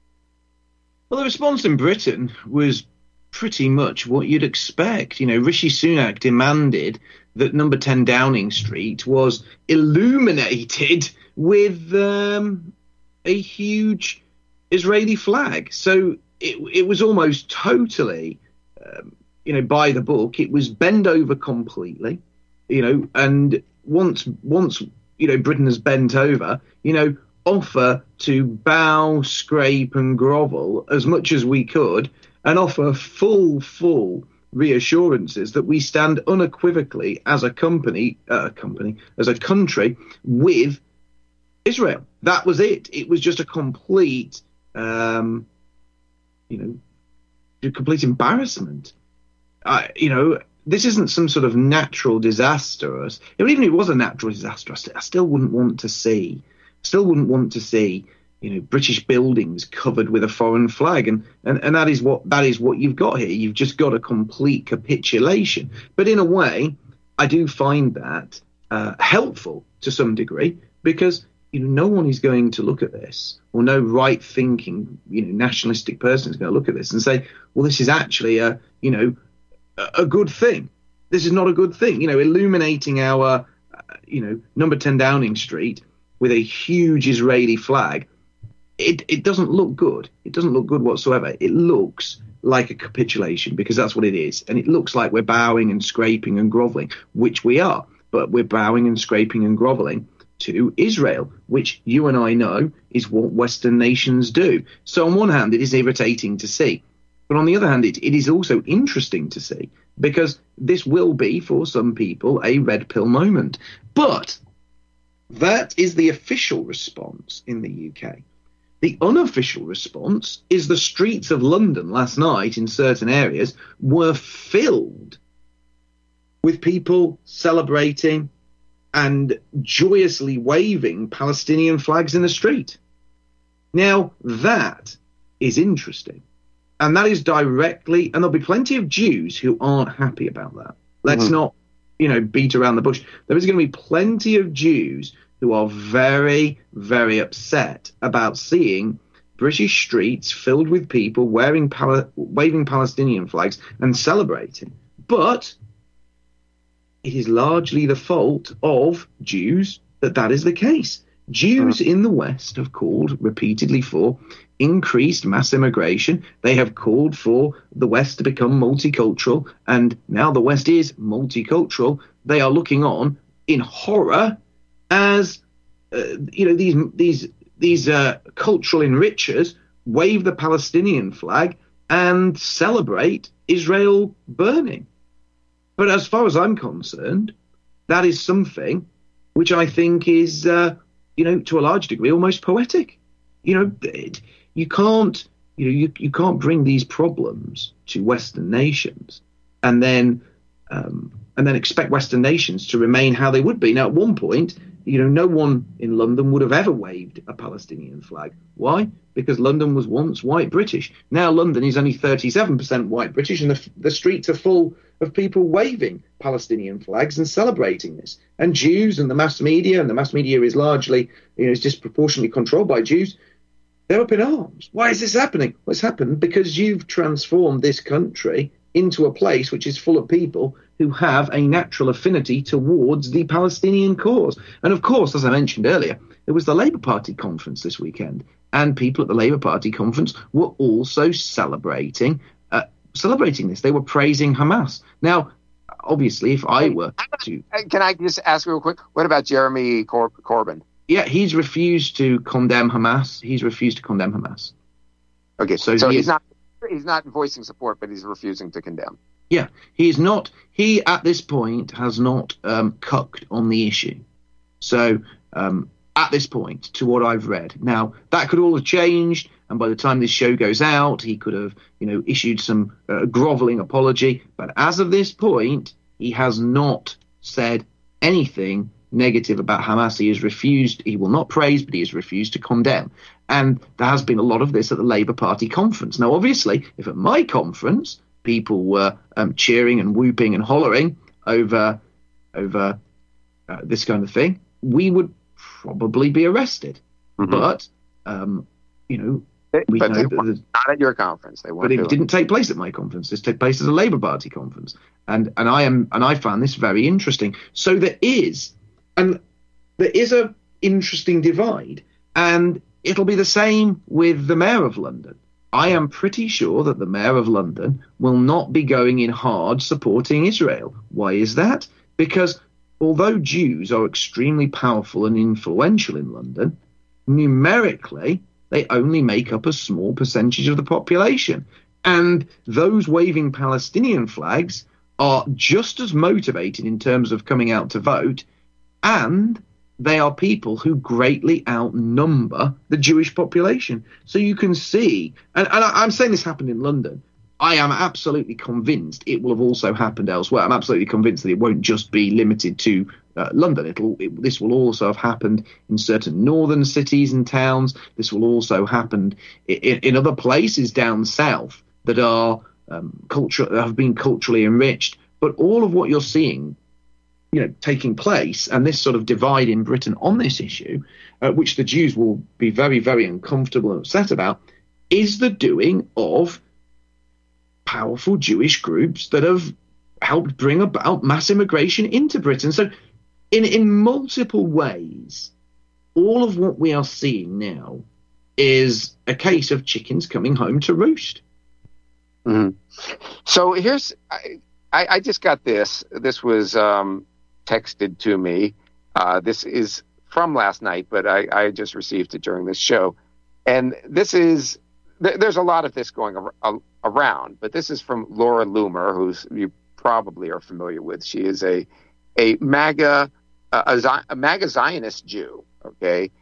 Well, the response in Britain was pretty much what you'd expect. You know, Rishi Sunak demanded that number ten Downing Street was illuminated with um, a huge Israeli flag. So it, it was almost totally, um, you know, by the book. It was bend over completely, you know, and once, once you know, Britain has bent over, you know, offer to bow, scrape and grovel as much as we could and offer full, full reassurances that we stand unequivocally as a company, uh, a company, as a country with Israel. That was it. It was just a complete, um, you know, a complete embarrassment. Uh, you know, this isn't some sort of natural disaster. Even if it was a natural disaster, I, st- I still wouldn't want to see, still wouldn't want to see, you know, British buildings covered with a foreign flag, and, and and that is what that is what you've got here. You've just got a complete capitulation. But in a way, I do find that uh, helpful to some degree, because you know no one is going to look at this, or no right-thinking, you know, nationalistic person is going to look at this and say, well, this is actually a you know a, a good thing. This is not a good thing. You know, illuminating our uh, you know number ten Downing Street with a huge Israeli flag. It, it doesn't look good. It doesn't look good whatsoever. It looks like a capitulation, because that's what it is. And it looks like we're bowing and scraping and groveling, which we are. But we're bowing and scraping and groveling to Israel, which you and I know is what Western nations do. So on one hand, it is irritating to see. But on the other hand, it, it is also interesting to see, because this will be, for some people, a red pill moment. But that is the official response in the U K. The unofficial response is the streets of London last night in certain areas were filled with people celebrating and joyously waving Palestinian flags in the street. Now, that is interesting. And that is directly, and there'll be plenty of Jews who aren't happy about that. Let's mm-hmm. not, you know, beat around the bush. There is going to be plenty of Jews who are very, very upset about seeing British streets filled with people wearing Pal- waving Palestinian flags and celebrating. But it is largely the fault of Jews that that is the case. Jews in the West have called repeatedly for increased mass immigration. They have called for the West to become multicultural, and now the West is multicultural. They are looking on in horror as uh, you know these these these uh, cultural enrichers wave the Palestinian flag and celebrate Israel burning. But as far as I'm concerned, that is something which I think is uh, you know to a large degree almost poetic. You know, it, you can't you know you you can't bring these problems to Western nations and then um, and then expect Western nations to remain how they would be. Now, at one point, you know, no one in London would have ever waved a Palestinian flag. Why? Because London was once white British. Now London is only thirty-seven percent white British, and the, the streets are full of people waving Palestinian flags and celebrating this. And Jews and the mass media, and the mass media is largely, you know, is disproportionately controlled by Jews, they're up in arms. Why is this happening? Well, it's happened because you've transformed this country into a place which is full of people who have a natural affinity towards the Palestinian cause. And of course, as I mentioned earlier, there was the Labour Party conference this weekend, and people at the Labour Party conference were also celebrating uh, celebrating this. They were praising Hamas. Now, obviously, if I were to... Can I just ask real quick, what about Jeremy Cor- Corbyn? Yeah, he's refused to condemn Hamas. He's refused to condemn Hamas. Okay, so, so he he's is, not he's not voicing support, but he's refusing to condemn. Yeah, he is not. He at this point has not um, cucked on the issue. So um, at this point, to what I've read, now that could all have changed, and by the time this show goes out, he could have, you know, issued some uh, grovelling apology. But as of this point, he has not said anything negative about Hamas. He has refused. He will not praise, but he has refused to condemn. And there has been a lot of this at the Labour Party conference. Now, obviously, if at my conference people were um, cheering and whooping and hollering over over uh, this kind of thing, we would probably be arrested. Mm-hmm. But um, you know, we but know they that were the, not at your conference. They weren't. but it doing didn't take place at my conference. This took place at a Labour Party conference, and and I am and I found this very interesting. So there is, and there is a interesting divide, and it'll be the same with the Mayor of London. I am pretty sure that the Mayor of London will not be going in hard supporting Israel. Why is that? Because although Jews are extremely powerful and influential in London, numerically, they only make up a small percentage of the population. And those waving Palestinian flags are just as motivated in terms of coming out to vote, and they are people who greatly outnumber the Jewish population. So you can see, and, and I'm saying this happened in London. I am absolutely convinced it will have also happened elsewhere. I'm absolutely convinced that it won't just be limited to uh, London. It'll, it, this will also have happened in certain northern cities and towns. This will also happen in, in other places down south that are um, culture, that have been culturally enriched. But all of what you're seeing, you know, taking place, and this sort of divide in Britain on this issue, uh, which the Jews will be very, very uncomfortable and upset about, is the doing of powerful Jewish groups that have helped bring about mass immigration into Britain. So in, in multiple ways, all of what we are seeing now is a case of chickens coming home to roost. Mm-hmm. So here's, I, I, I just got this. This was um, texted to me. Uh, this is from last night, but I, I just received it during this show. And this is, th- there's a lot of this going ar- ar- around, but this is from Laura Loomer, who's you probably are familiar with. She is a a MAGA uh, a, Zion, a MAGA Zionist Jew, okay?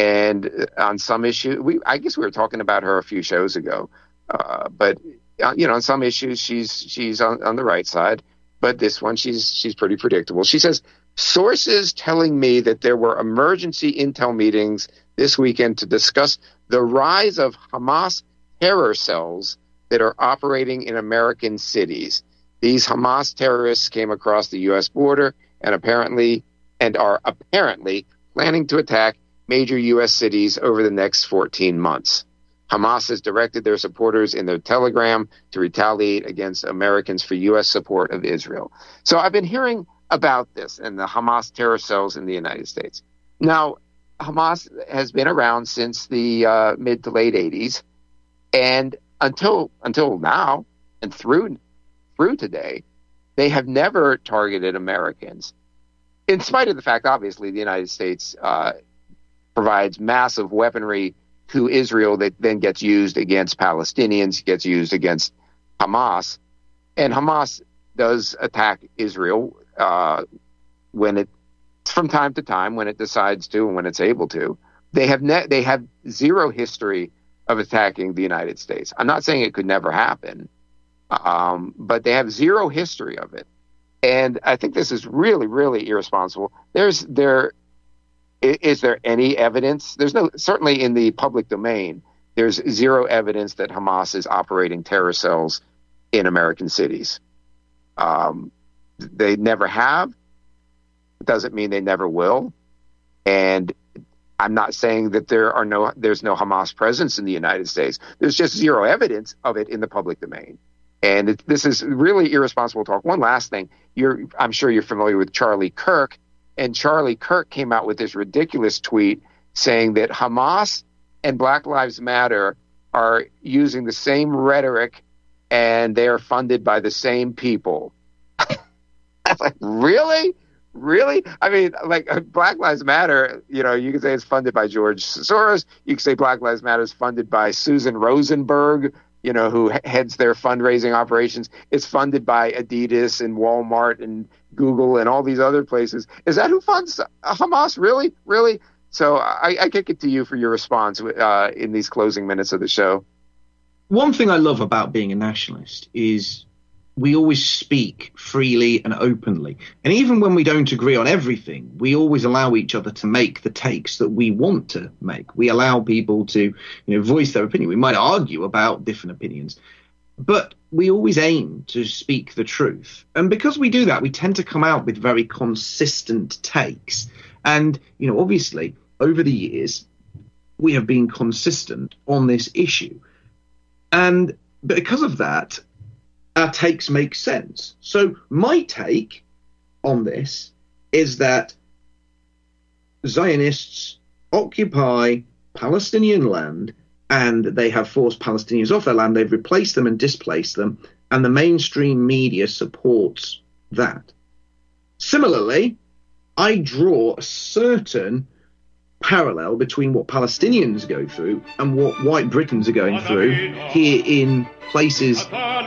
And on some issue, we I guess we were talking about her a few shows ago, uh, but uh, you know, on some issues she's she's on, on the right side, but this one she's she's pretty predictable. She says, sources telling me that there were emergency intel meetings this weekend to discuss the rise of Hamas terror cells that are operating in American cities. These Hamas terrorists came across the U S border and apparently and are apparently planning to attack major U S cities over the next fourteen months. Hamas has directed their supporters in their telegram to retaliate against Americans for U S support of Israel. So I've been hearing about this and the Hamas terror cells in the United States. Now, Hamas has been around since the uh, mid to late eighties, and until until now and through through today, they have never targeted Americans, in spite of the fact, obviously, the United States uh, provides massive weaponry to Israel that then gets used against Palestinians, gets used against Hamas, and Hamas does attack Israel uh, when it, from time to time, when it decides to and when it's able to. They have ne- they have zero history of attacking the United States. I'm not saying it could never happen, um, but they have zero history of it. And I think this is really, really irresponsible. There's there is there any evidence? There's no, certainly in the public domain, there's zero evidence that Hamas is operating terror cells in American cities. Um, they never have. It doesn't mean they never will. And I'm not saying that there are no, there's no Hamas presence in the United States. There's just zero evidence of it in the public domain. And it, this is really irresponsible talk. One last thing. You're, I'm sure you're familiar with Charlie Kirk. And Charlie Kirk came out with this ridiculous tweet saying that Hamas and Black Lives Matter are using the same rhetoric and they are funded by the same people. I'm like, really? Really? I mean, like, Black Lives Matter, you know, you can say it's funded by George Soros. You can say Black Lives Matter is funded by Susan Rosenberg, you know, who heads their fundraising operations. It's funded by Adidas and Walmart and Google and all these other places. Is that who funds Hamas? Really? Really? So I, I kick it to you for your response uh, in these closing minutes of the show. One thing I love about being a nationalist is we always speak freely and openly. And even when we don't agree on everything, we always allow each other to make the takes that we want to make. We allow people to, you know, voice their opinion. We might argue about different opinions. but we always aim to speak the truth. And because we do that, we tend to come out with very consistent takes. And, you know, obviously, over the years, we have been consistent on this issue. And because of that, our takes make sense. So my take on this is that Zionists occupy Palestinian land, and they have forced Palestinians off their land. They've replaced them and displaced them, and the mainstream media supports that. Similarly, I draw a certain parallel between what Palestinians go through and what white Britons are going through here in places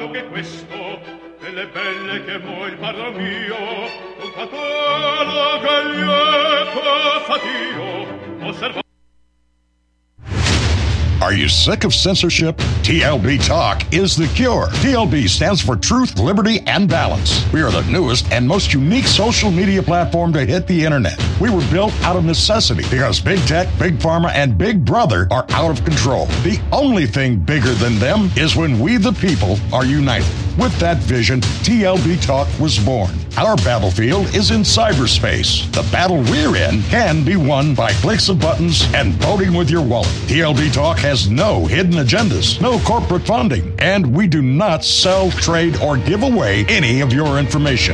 Are you sick of censorship? T L B Talk is the cure. T L B stands for Truth, Liberty, and Balance. We are the newest and most unique social media platform to hit the internet. We were built out of necessity because Big Tech, Big Pharma, and Big Brother are out of control. The only thing bigger than them is when we the people are united. With that vision, T L B Talk was born. Our battlefield is in cyberspace. The battle we're in can be won by clicks of buttons and voting with your wallet. T L B Talk has no hidden agendas, no corporate funding, and we do not sell, trade, or give away any of your information.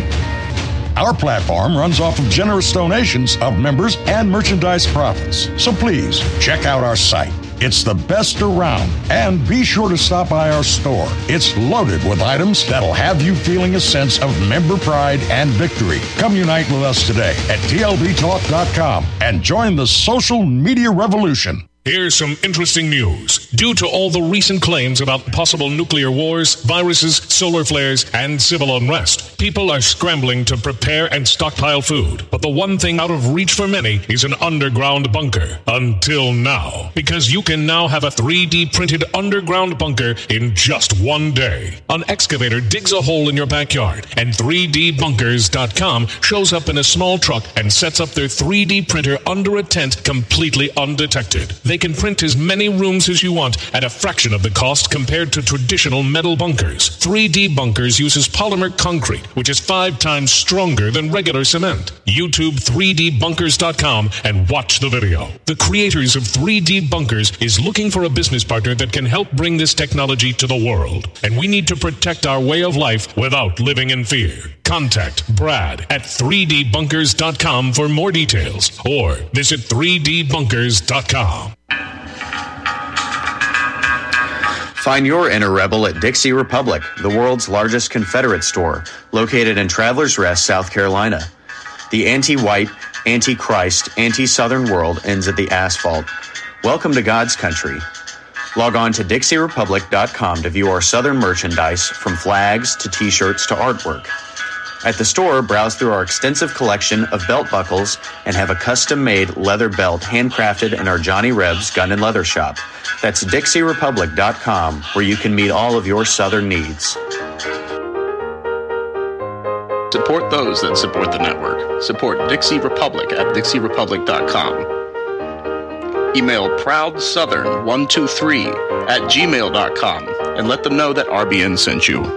Our platform runs off of generous donations of members and merchandise profits. So please, check out our site. It's the best around. And be sure to stop by our store. It's loaded with items that'll have you feeling a sense of member pride and victory. Come unite with us today at T L B talk dot com and join the social media revolution. Here's some interesting news. Due to all the recent claims about possible nuclear wars, viruses, solar flares, and civil unrest, people are scrambling to prepare and stockpile food. But the one thing out of reach for many is an underground bunker. Until now. Because you can now have a three D printed underground bunker in just one day. An excavator digs a hole in your backyard, and three D bunkers dot com shows up in a small truck and sets up their three D printer under a tent completely undetected. They can print as many rooms as you want at a fraction of the cost compared to traditional metal bunkers. three D Bunkers uses polymer concrete, which is five times stronger than regular cement. YouTube three D bunkers dot com and watch the video. The creators of three D Bunkers is looking for a business partner that can help bring this technology to the world. And we need to protect our way of life without living in fear. Contact Brad at three D bunkers dot com for more details, or visit three D bunkers dot com. Find your inner rebel at Dixie Republic, the world's largest Confederate store, located in Travelers Rest, South Carolina. The anti-white, anti-Christ, anti-Southern world ends at the asphalt. Welcome to God's country. Log on to Dixie Republic dot com to view our Southern merchandise, from flags to t-shirts to artwork. At the store, browse through our extensive collection of belt buckles and have a custom-made leather belt handcrafted in our Johnny Rebs Gun and Leather Shop. That's Dixie Republic dot com, where you can meet all of your Southern needs. Support those that support the network. Support Dixie Republic at Dixie Republic dot com. Email proud southern one two three at gmail dot com and let them know that R B N sent you.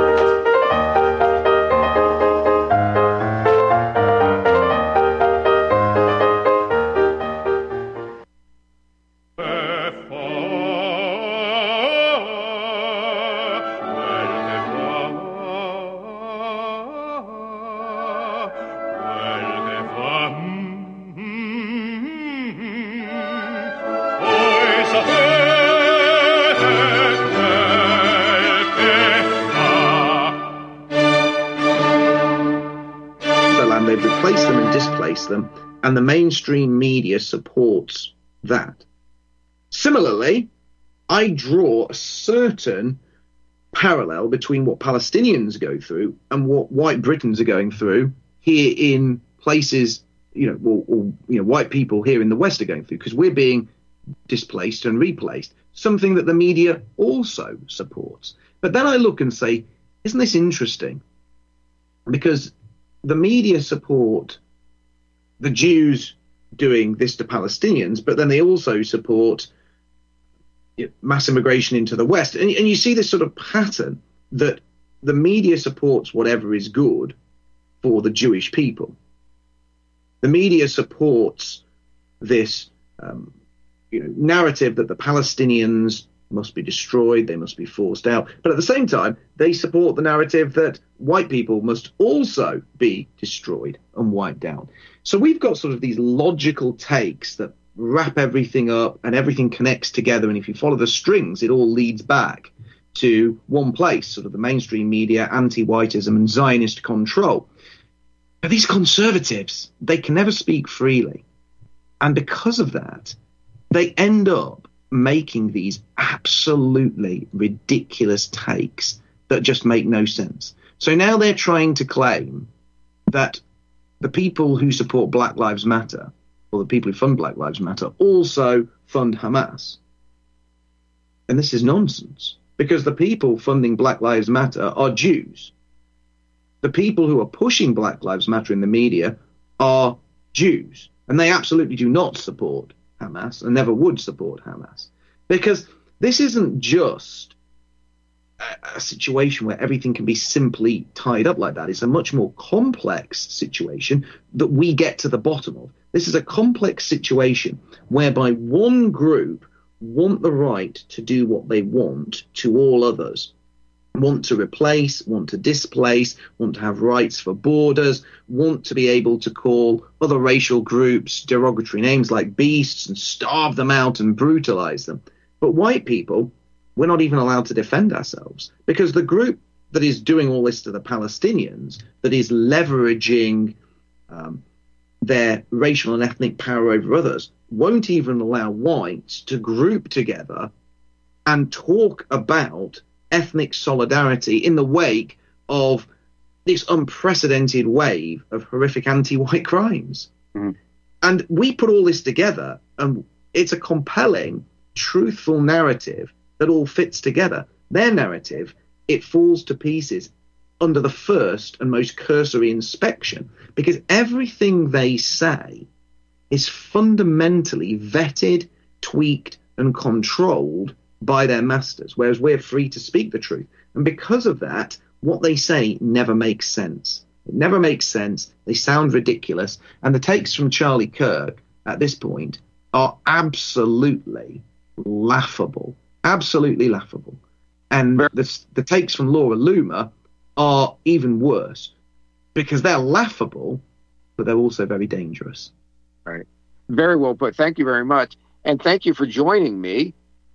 Them, and the mainstream media supports that. Similarly, I draw a certain parallel between what Palestinians go through and what white Britons are going through here in places, you know, or, or you know, white people here in the West are going through, because we're being displaced and replaced, something that the media also supports. But then I look and say, isn't this interesting? Because the media support the Jews doing this to Palestinians, but then they also support mass immigration into the West. And, and you see this sort of pattern that the media supports whatever is good for the Jewish people. The media supports this um, you know, narrative that the Palestinians must be destroyed, they must be forced out. But at the same time, they support the narrative that white people must also be destroyed and wiped out. So we've got sort of these logical takes that wrap everything up and everything connects together. And if you follow the strings, it all leads back to one place, sort of the mainstream media, anti-whiteism and Zionist control. But these conservatives, they can never speak freely. And because of that, they end up making these absolutely ridiculous takes that just make no sense. So now they're trying to claim that the people who support Black Lives Matter, or the people who fund Black Lives Matter, also fund Hamas. And this is nonsense, because the people funding Black Lives Matter are Jews. The people who are pushing Black Lives Matter in the media are Jews, and they absolutely do not support Hamas and never would support Hamas, because this isn't just a, a situation where everything can be simply tied up like that. It's a much more complex situation that we get to the bottom of. This is a complex situation whereby one group want the right to do what they want to all others, want to replace, want to displace, want to have rights for borders, want to be able to call other racial groups derogatory names like beasts and starve them out and brutalize them. But white people, we're not even allowed to defend ourselves, because the group that is doing all this to the Palestinians, that is leveraging um, their racial and ethnic power over others, won't even allow whites to group together and talk about ethnic solidarity in the wake of this unprecedented wave of horrific anti-white crimes. Mm-hmm. And we put all this together, and it's a compelling, truthful narrative that all fits together. Their narrative, it falls to pieces under the first and most cursory inspection, because everything they say is fundamentally vetted, tweaked, and controlled by their masters, whereas we're free to speak the truth. And because of that, what they say never makes sense. It never makes sense. They sound ridiculous. And the takes from Charlie Kirk at this point are absolutely laughable. Absolutely laughable. And the, the takes from Laura Loomer are even worse, because they're laughable, but they're also very dangerous. Right. Very well put. Thank you very much. And thank you for joining me.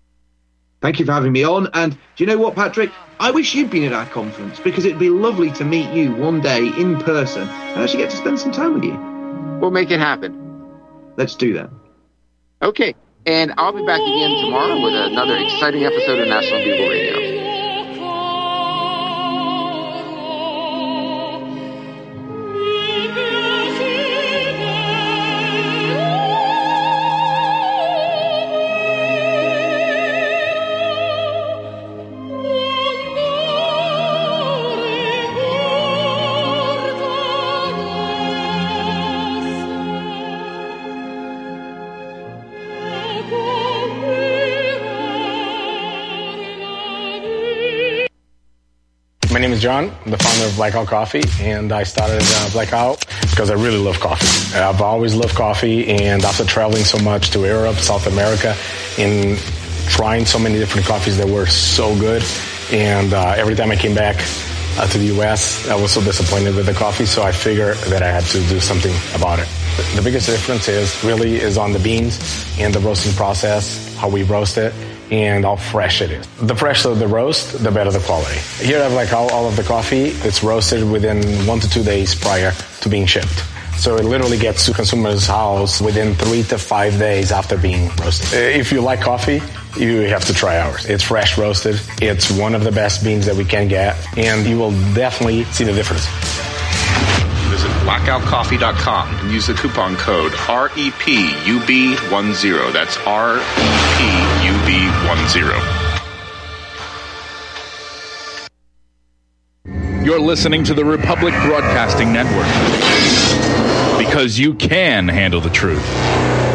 Thank you for having me on. And do you know what, Patrick? I wish you'd been at our conference, because it'd be lovely to meet you one day in person and actually get to spend some time with you. We'll make it happen. Let's do that. Okay. And I'll be back again tomorrow with another exciting episode of National Bugle Radio. My name is John. I'm the founder of Blackout Coffee, and I started uh, Blackout because I really love coffee. I've always loved coffee, and after traveling so much to Europe, South America, and trying so many different coffees that were so good, and uh, every time I came back uh, to the U S, I was so disappointed with the coffee, so I figured that I had to do something about it. The biggest difference is really is on the beans and the roasting process, how we roast it, and how fresh it is. The fresher the roast, the better the quality. Here I have like all, all of the coffee. It's roasted within one to two days prior to being shipped. So it literally gets to consumers' house within three to five days after being roasted. If you like coffee, you have to try ours. It's fresh roasted. It's one of the best beans that we can get, and you will definitely see the difference. Visit blackout coffee dot com and use the coupon code R E P U B ten. That's R E P U B ten. You're listening to the Republic Broadcasting Network, because you can handle the truth.